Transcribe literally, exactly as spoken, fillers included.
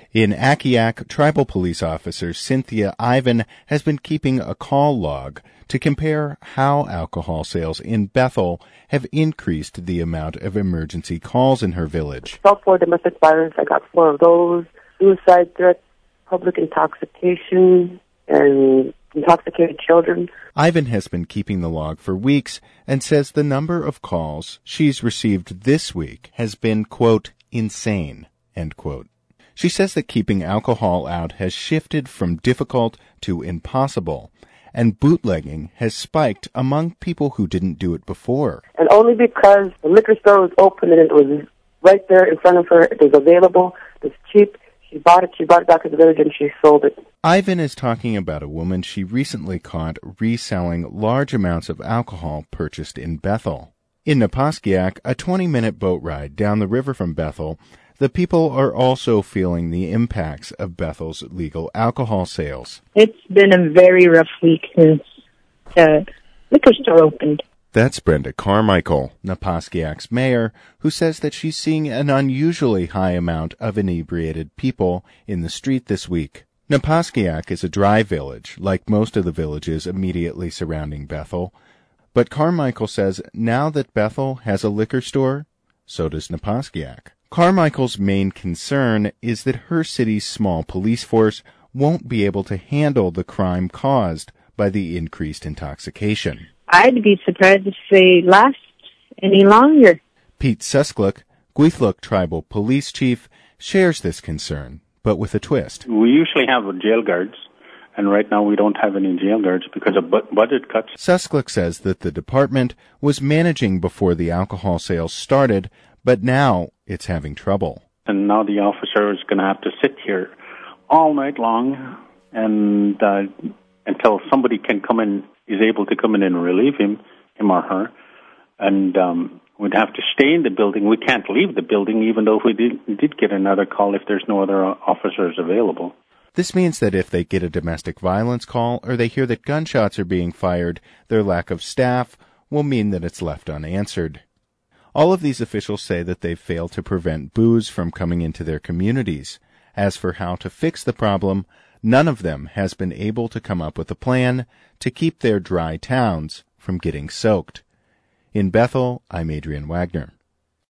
In Akiak, tribal police officer Cynthia Ivan has been keeping a call log to compare how alcohol sales in Bethel have increased the amount of emergency calls in her village. So for domestic violence, I got four of those. Suicide threats, public intoxication, and intoxicated children. Ivan has been keeping the log for weeks and says the number of calls she's received this week has been, quote, insane, end quote. She says that keeping alcohol out has shifted from difficult to impossible, and bootlegging has spiked among people who didn't do it before. And only because the liquor store was open and it was right there in front of her, it was available, it was cheap, she bought it, she brought it back to the village and she sold it. Ivan is talking about a woman she recently caught reselling large amounts of alcohol purchased in Bethel. In Napaskiak, a twenty-minute boat ride down the river from Bethel, the people are also feeling the impacts of Bethel's legal alcohol sales. It's been a very rough week since the liquor store opened. That's Brenda Carmichael, Napaskiak's mayor, who says that she's seeing an unusually high amount of inebriated people in the street this week. Napaskiak is a dry village, like most of the villages immediately surrounding Bethel. But Carmichael says now that Bethel has a liquor store, so does Napaskiak. Carmichael's main concern is that her city's small police force won't be able to handle the crime caused by the increased intoxication. I'd be surprised if they last any longer. Pete Suskluk, Gweithluk Tribal Police Chief, shares this concern, but with a twist. We usually have jail guards, and right now we don't have any jail guards because of bu- budget cuts. Suskluk says that the department was managing before the alcohol sales started, but now it's having trouble. And now the officer is going to have to sit here all night long and uh, until somebody can come in, is able to come in and relieve him, him or her. And um, we'd have to stay in the building. We can't leave the building even though if we did, did get another call if there's no other officers available. This means that if they get a domestic violence call or they hear that gunshots are being fired, their lack of staff will mean that it's left unanswered. All of these officials say that they've failed to prevent booze from coming into their communities. As for how to fix the problem, none of them has been able to come up with a plan to keep their dry towns from getting soaked. In Bethel, I'm Adrian Wagner.